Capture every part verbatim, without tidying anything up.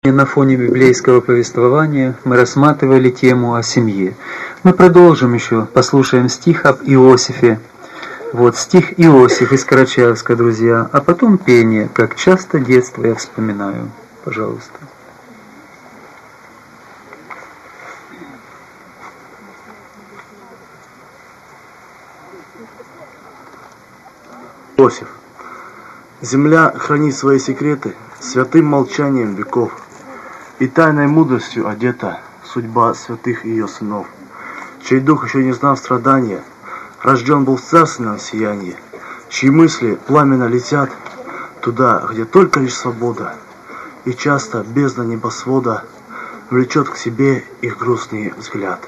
На фоне библейского повествования мы рассматривали тему о семье. Мы продолжим еще, послушаем стих об Иосифе. Вот стих Иосиф из Карачаевска, друзья, а потом пение, как часто детство я вспоминаю. Пожалуйста. Иосиф. Земля хранит свои секреты святым молчанием веков, и тайной мудростью одета судьба святых ее сынов, чей дух еще не знал страдания, рожден был в царственном сиянии, чьи мысли пламенно летят туда, где только лишь свобода, и часто бездна небосвода влечет к себе их грустный взгляд.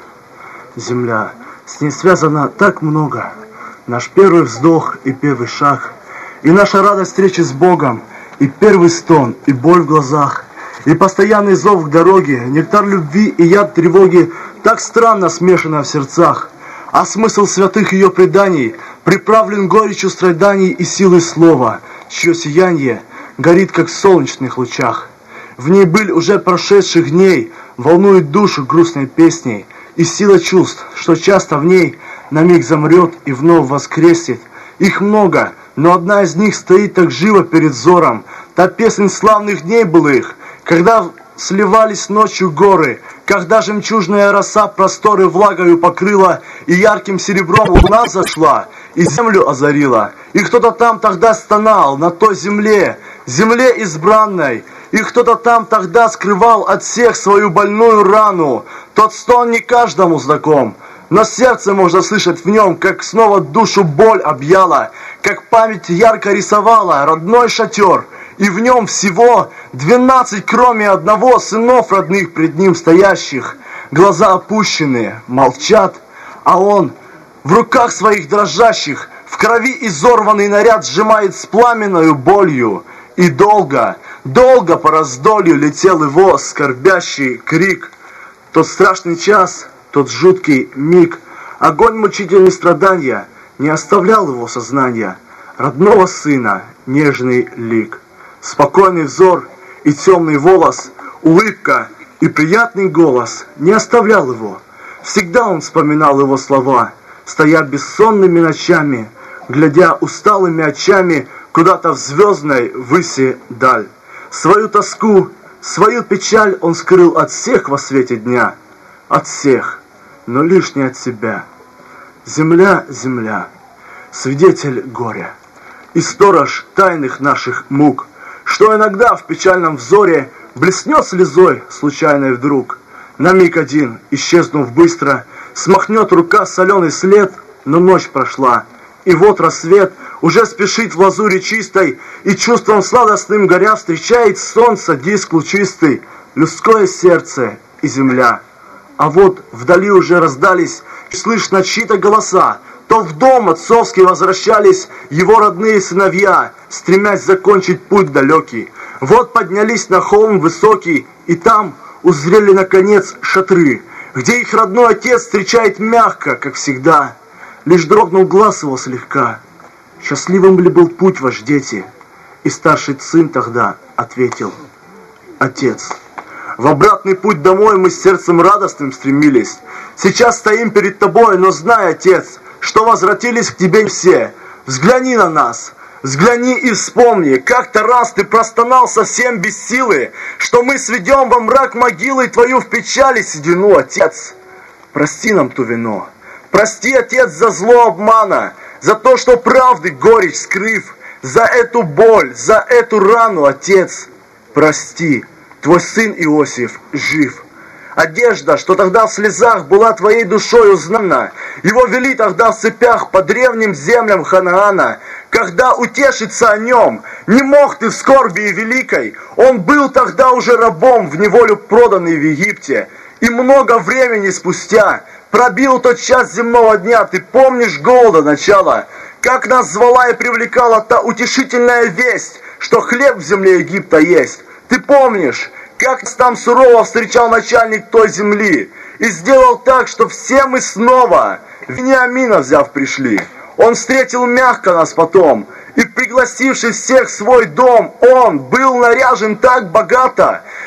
Земля, с ней связано так много, наш первый вздох и первый шаг, и наша радость встречи с Богом, и первый стон, и боль в глазах, и постоянный зов к дороге, нектар любви и яд тревоги так странно смешано в сердцах, а смысл святых ее преданий приправлен горечью страданий и силой слова, чье сияние горит, как в солнечных лучах. В ней быль уже прошедших дней волнует душу грустной песней, и сила чувств, что часто в ней на миг замрет и вновь воскреснет. Их много, но одна из них стоит так живо перед взором, та песнь славных дней былых, когда сливались ночью горы, когда жемчужная роса просторы влагою покрыла, и ярким серебром луна зашла, и землю озарила, и кто-то там тогда стонал на той земле, земле избранной, и кто-то там тогда скрывал от всех свою больную рану. Тот стон не каждому знаком, но сердце можно слышать в нем, как снова душу боль объяла, как память ярко рисовала родной шатер, и в нем всего двенадцать, кроме одного, сынов родных пред ним стоящих. Глаза опущенные, молчат, а он в руках своих дрожащих в крови изорванный наряд сжимает с пламенною болью. И долго, долго по раздолью летел его скорбящий крик. Тот страшный час, тот жуткий миг, огонь мучительный страдания не оставлял его сознания, родного сына нежный лик. Спокойный взор и темный волос, улыбка и приятный голос не оставлял его. Всегда он вспоминал его слова, стоя бессонными ночами, глядя усталыми очами куда-то в звездной выси даль. Свою тоску, свою печаль он скрыл от всех во свете дня, от всех, но лишь не от себя. Земля, земля, свидетель горя и сторож тайных наших мук, что иногда в печальном взоре блеснет слезой случайной вдруг. На миг один, исчезнув быстро, смахнет рука соленый след, но ночь прошла, и вот рассвет уже спешит в лазуре чистой, и чувством сладостным горя встречает солнце диск лучистый, людское сердце и земля. А вот вдали уже раздались, слышно чьи-то голоса, то в дом отцовский возвращались его родные сыновья, стремясь закончить путь далекий. Вот поднялись на холм высокий, и там узрели наконец шатры, где их родной отец встречает мягко, как всегда. Лишь дрогнул глаз его слегка. Счастливым ли был путь ваш, дети? И старший сын тогда ответил: отец. В обратный путь домой мы с сердцем радостным стремились. Сейчас стоим перед тобой, но знай, отец, что возвратились к тебе все. Взгляни на нас, взгляни и вспомни, как-то раз ты простонал совсем без силы, что мы сведем во мрак могилы твою в печали седину, отец. Прости нам ту вину, прости, отец, за зло обмана, за то, что правды горечь скрыв, за эту боль, за эту рану, отец. Прости, твой сын Иосиф жив. Одежда, что тогда в слезах была твоей душой узнана, его вели тогда в цепях по древним землям Ханаана. Когда утешиться о нем не мог ты в скорби и великой, он был тогда уже рабом, в неволю проданный в Египте. И много времени спустя пробил тот час земного дня, ты помнишь голода начала, как нас звала и привлекала та утешительная весть, что хлеб в земле Египта есть. Ты помнишь, как там сурово встречал начальник той земли и сделал так, что все мы снова Вениамина взяв пришли. Он встретил мягко нас потом, и пригласивший всех в свой дом, он был наряжен так богато,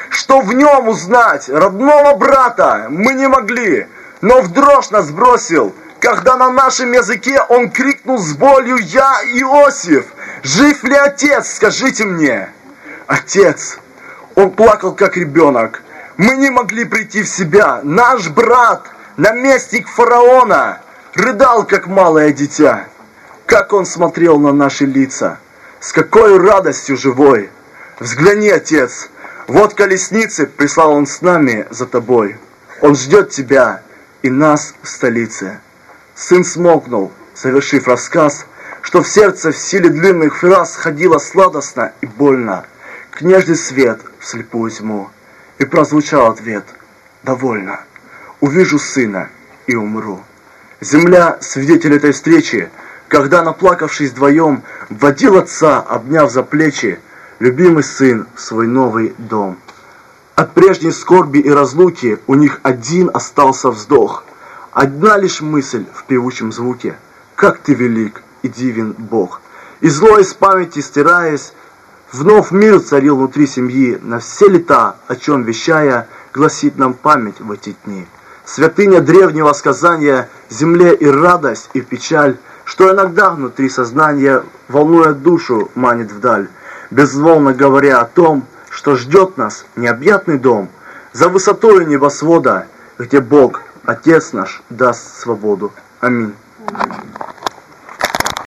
что в нем узнать родного брата мы не могли, но в дрожь нас бросил, когда на нашем языке он крикнул с болью: «Я Иосиф! Жив ли отец? Скажите мне!» Отец! Он плакал, как ребенок. Мы не могли прийти в себя. Наш брат, наместник фараона, рыдал, как малое дитя. Как он смотрел на наши лица, с какой радостью живой. Взгляни, отец, вот колесницы прислал он с нами за тобой. Он ждет тебя и нас в столице. Сын смолкнул, завершив рассказ, что в сердце в силе длинных фраз ходило сладостно и больно, к нежный свет в слепую тьму. И прозвучал ответ: «Довольно. Увижу сына и умру». Земля, свидетель этой встречи, когда, наплакавшись вдвоем, вводил отца, обняв за плечи, любимый сын в свой новый дом. От прежней скорби и разлуки у них один остался вздох, одна лишь мысль в певучем звуке: «Как ты велик и дивен Бог!» И зло из памяти стираясь, вновь мир царил внутри семьи, на все лета, о чем вещая, гласит нам память в эти дни. Святыня древнего сказания, земле и радость, и печаль, что иногда внутри сознания, волнуя душу, манит вдаль, безмолвно говоря о том, что ждет нас необъятный дом, за высотою небосвода, где Бог, Отец наш, даст свободу. Аминь.